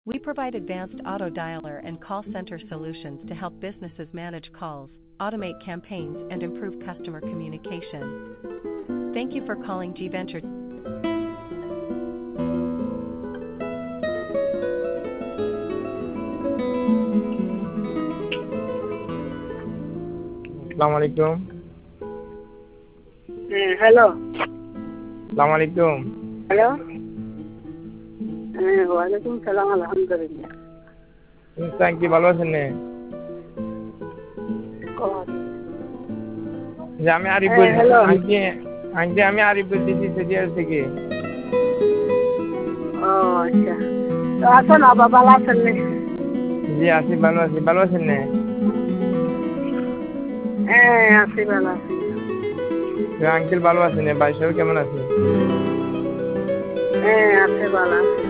We provide advanced auto dialer and call center solutions to help businesses manage calls, automate campaigns, and improve customer communication. Thank you for calling G Venture. Assalamualaikum. Hello. Assalamualaikum. Hello. ওয়ালাইকুম সালাম আলহামদুলিল্লাহ। কি ভালো আছেন নে? যে আমি আরিফ বলছি। আমি আরিফ বলতেছি সিরিয়াল থেকে। ও আচ্ছা। তো আছেন বাবা ভালো আছেন নে? জি আছি ভালো আছি। ভালো আছেন নে? আছি ভালো আছি। আঙ্কেল ভালো আছেন? ভাই সব কেমন আছে? আছে ভালো আছে।